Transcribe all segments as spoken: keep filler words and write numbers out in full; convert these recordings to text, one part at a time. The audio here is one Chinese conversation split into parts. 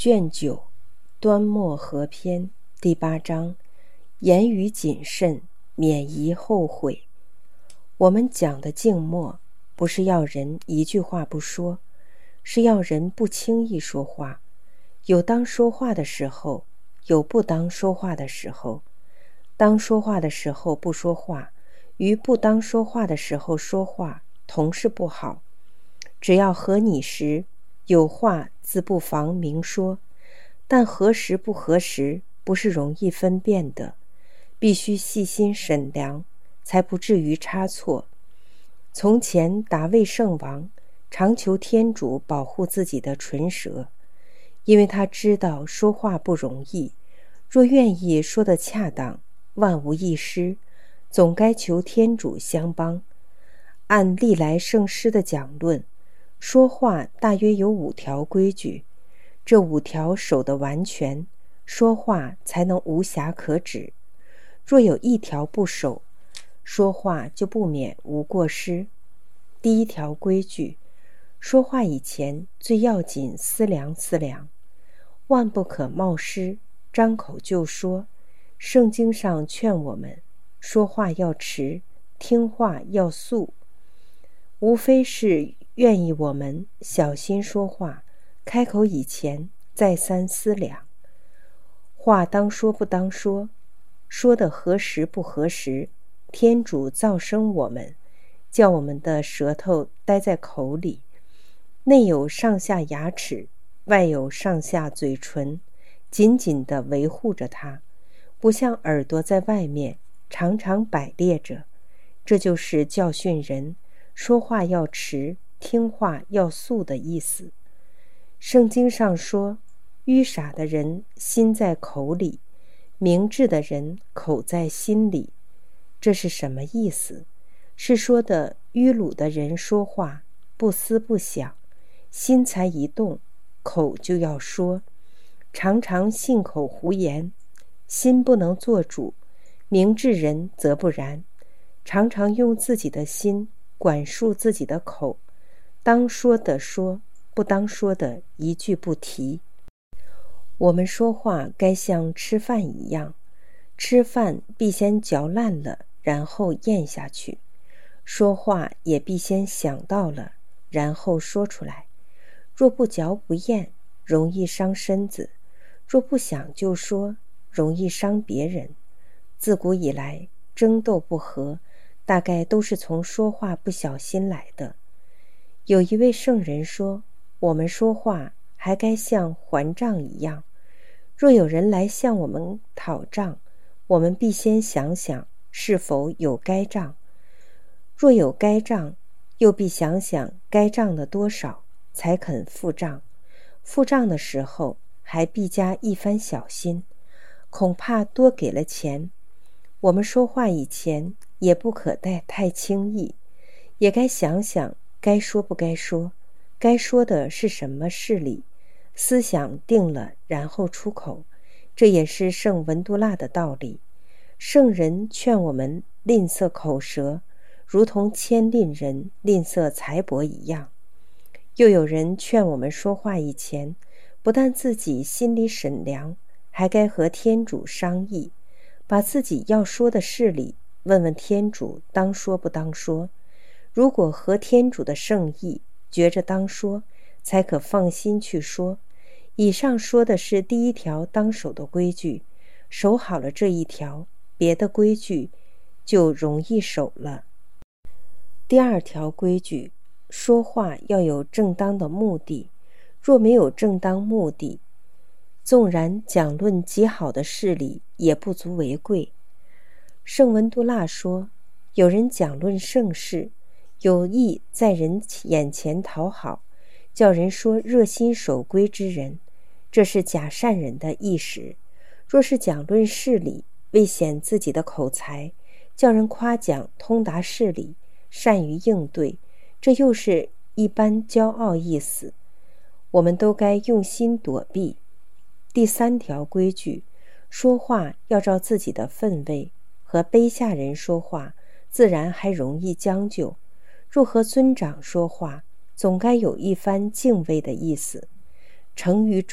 卷九，端末合篇第八章，言语谨慎，免疑后悔。我们讲的静默，不是要人一句话不说，是要人不轻易说话。有当说话的时候，有不当说话的时候。当说话的时候不说话，与不当说话的时候说话，同是不好。只要合你时，有话自不妨明说，但合时不合时，不是容易分辨的，必须细心审量，才不至于差错。从前达味圣王常求天主保护自己的唇舌，因为他知道说话不容易，若愿意说得恰当，万无一失，总该求天主相帮。按历来圣师的讲论，说话大约有五条规矩，这五条守得完全，说话才能无瑕可指。若有一条不守，说话就不免无过失。第一条规矩，说话以前最要紧思量思量，万不可冒失，张口就说。圣经上劝我们，说话要迟，听话要速，无非是愿意我们小心说话，开口以前再三思量，话当说不当说，说的合时不合时。天主造生我们，叫我们的舌头待在口里，内有上下牙齿，外有上下嘴唇，紧紧地维护着它，不像耳朵在外面常常摆列着。这就是教训人说话要迟，听话要速的意思。圣经上说，愚傻的人心在口里，明智的人口在心里。这是什么意思？是说的愚鲁的人说话不思不想，心才一动，口就要说，常常信口胡言，心不能做主。明智人则不然，常常用自己的心管束自己的口，当说的说，不当说的一句不提。我们说话该像吃饭一样，吃饭必先嚼烂了，然后咽下去；说话也必先想到了，然后说出来。若不嚼不咽，容易伤身子；若不想就说，容易伤别人。自古以来，争斗不和，大概都是从说话不小心来的。有一位圣人说，我们说话还该像还账一样，若有人来向我们讨账，我们必先想想是否有该账，若有该账，又必想想该账的多少，才肯付账。付账的时候还必加一番小心，恐怕多给了钱。我们说话以前也不可带太轻易，也该想想该说不该说，该说的是什么事理，思想定了然后出口。这也是圣文都腊的道理。圣人劝我们吝啬口舌，如同谦吝人吝啬财帛一样。又有人劝我们说话以前，不但自己心里审量，还该和天主商议，把自己要说的事理问问天主当说不当说。如果合天主的圣意，觉着当说，才可放心去说。以上说的是第一条当守的规矩，守好了这一条，别的规矩就容易守了。第二条规矩，说话要有正当的目的，若没有正当目的，纵然讲论极好的事理，也不足为贵。圣文都腊说，有人讲论圣事，有意在人眼前讨好，叫人说热心守规之人，这是假善人的意识。若是讲论事理，为显自己的口才，叫人夸奖通达事理，善于应对，这又是一般骄傲意思。我们都该用心躲避。第三条规矩，说话要照自己的分位，和卑下人说话，自然还容易将就；若和尊长说话，总该有一番敬畏的意思。成于中，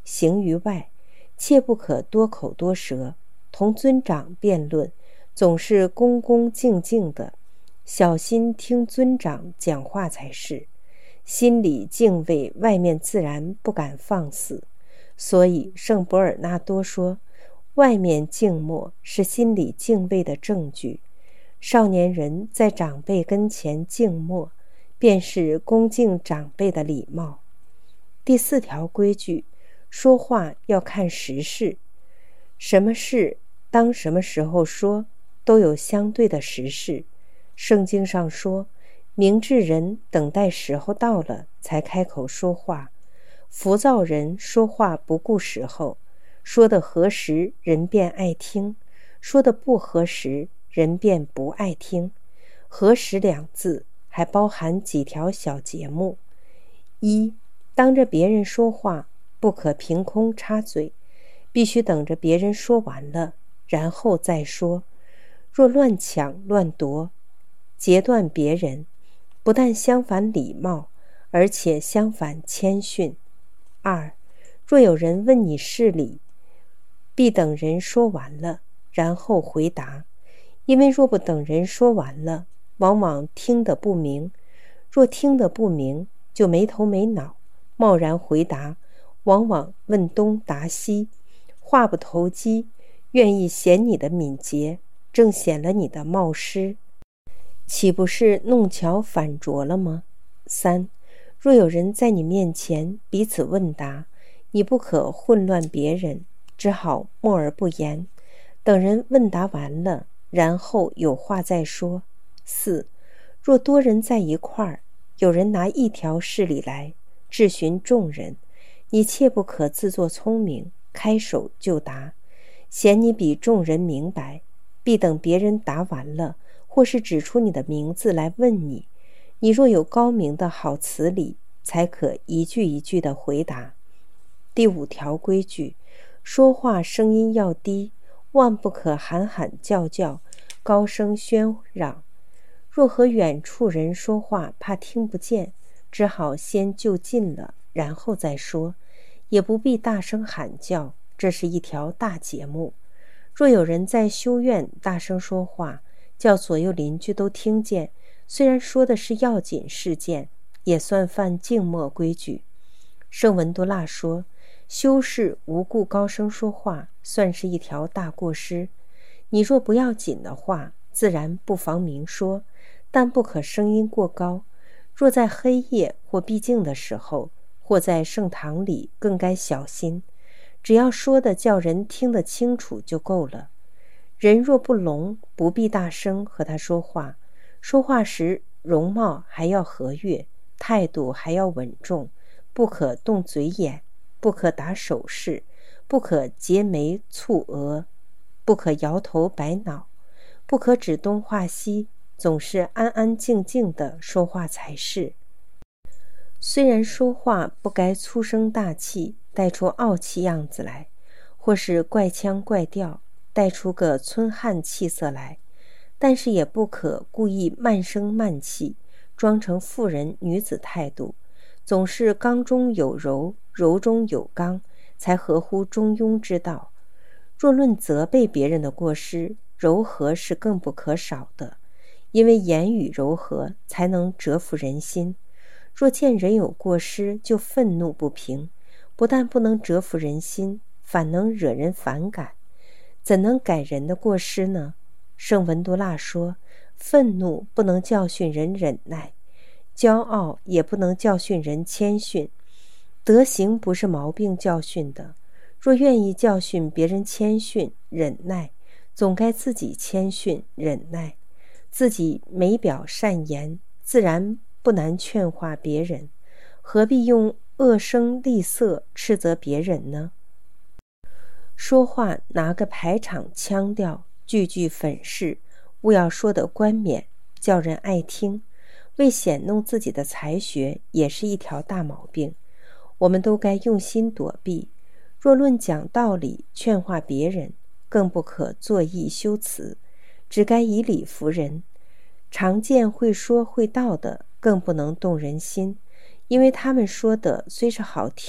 行于外，切不可多口多舌。同尊长辩论，总是恭恭敬敬的，小心听尊长讲话才是。心里敬畏，外面自然不敢放肆。所以圣伯尔纳多说，外面静默是心里敬畏的证据。少年人在长辈跟前静默，便是恭敬长辈的礼貌。第四条规矩，说话要看时事，什么事当什么时候说，都有相对的时事。圣经上说，明智人等待时候到了才开口说话，浮躁人说话不顾时候，说的合时人便爱听，说的不合时人便不爱听。合时两字还包含几条小节目：一，当着别人说话不可凭空插嘴，必须等着别人说完了然后再说。若乱抢乱夺，截断别人，不但相反礼貌，而且相反谦逊。二，若有人问你事理，必等人说完了然后回答，因为若不等人说完了，往往听得不明，若听得不明，就没头没脑，贸然回答，往往问东答西，话不投机，愿意显你的敏捷，正显了你的冒失，岂不是弄巧反拙了吗？三，若有人在你面前彼此问答，你不可混乱别人，只好默而不言，等人问答完了，然后有话再说。四，若多人在一块儿，有人拿一条事理来质询众人，你切不可自作聪明，开手就答，嫌你比众人明白，必等别人答完了，或是指出你的名字来问你，你若有高明的好词理，才可一句一句的回答。第五条规矩，说话声音要低，万不可喊喊叫叫，高声喧嚷。若和远处人说话，怕听不见，只好先就近了，然后再说，也不必大声喊叫，这是一条大节目。若有人在修院大声说话，叫左右邻居都听见，虽然说的是要紧事件，也算犯静默规矩。圣文多腊说，修士无故高声说话，算是一条大过失。你若不要紧的话，自然不妨明说，但不可声音过高。若在黑夜或闭静的时候，或在圣堂里，更该小心。只要说的叫人听得清楚就够了。人若不聋，不必大声和他说话。说话时容貌还要和悦，态度还要稳重，不可动嘴眼，不可打手势，不可结眉蹙额，不可摇头摆脑，不可指东画西，总是安安静静地说话才是。虽然说话不该粗声大气，带出傲气样子来，或是怪腔怪调，带出个村汉气色来，但是也不可故意慢声慢气，装成妇人女子态度，总是刚中有柔，柔中有刚，才合乎中庸之道。若论责备别人的过失，柔和是更不可少的，因为言语柔和才能折服人心。若见人有过失就愤怒不平，不但不能折服人心，反能惹人反感，怎能改人的过失呢？圣文多腊说，愤怒不能教训人忍耐，骄傲也不能教训人谦逊。德行不是毛病教训的，若愿意教训别人谦逊忍耐，总该自己谦逊忍耐，自己没表善言，自然不难劝化别人，何必用恶声厉色斥责别人呢？说话拿个排场腔调，句句粉饰，务要说得冠冕，叫人爱听，为显弄自己的才学，也是一条大毛病。我们都该用心躲避。若论讲道理劝化别人，更不可作意修辞，只该以理服人。常见会说会道的，更不能动人心，因为他们说的虽是好听，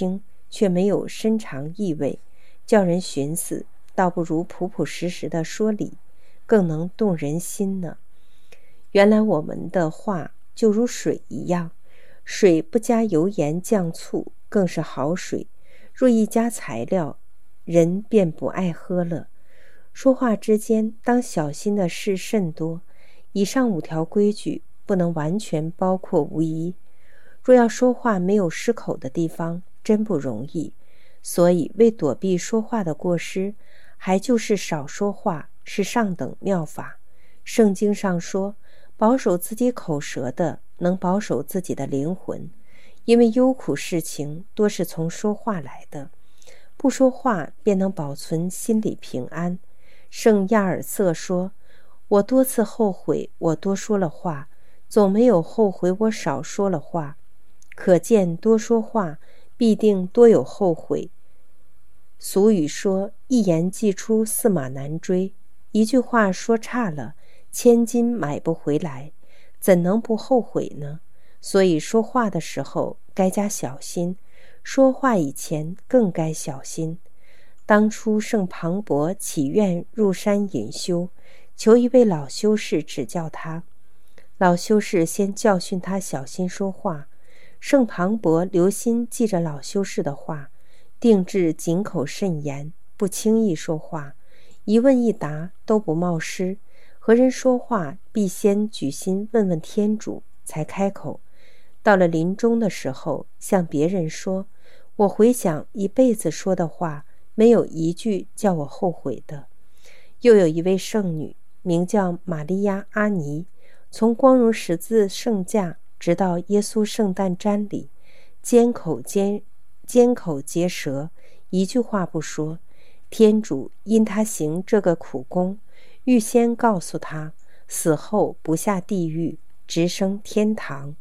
却没有深长意味，叫人寻思，倒不如朴朴实实的说理，更能动人心呢。原来我们的话就如水一样，水不加油盐酱醋更是好水，若一加材料，人便不爱喝了。说话之间当小心的事甚多，以上五条规矩不能完全包括无疑。若要说话没有失口的地方，真不容易。所以为躲避说话的过失，还就是少说话是上等妙法。圣经上说，保守自己口舌的，能保守自己的灵魂，因为忧苦事情多是从说话来的。不说话便能保存心理平安。圣亚尔瑟说，我多次后悔我多说了话，总没有后悔我少说了话。可见多说话必定多有后悔。俗语说，一言既出，驷马难追。一句话说差了，千金买不回来，怎能不后悔呢？所以说话的时候该加小心，说话以前更该小心。当初圣庞博祈愿入山隐修，求一位老修士指教他。老修士先教训他小心说话，圣庞博留心记着老修士的话，定制谨口慎言，不轻易说话，一问一答都不冒失。和人说话必先举心问问天主，才开口。到了临终的时候，向别人说，我回想一辈子说的话，没有一句叫我后悔的。又有一位圣女，名叫玛利亚·阿尼，从光荣十字圣架直到耶稣圣诞瞻礼，缄口坚缄口结舌，一句话不说。天主因他行这个苦功，预先告诉他，死后不下地狱，直升天堂。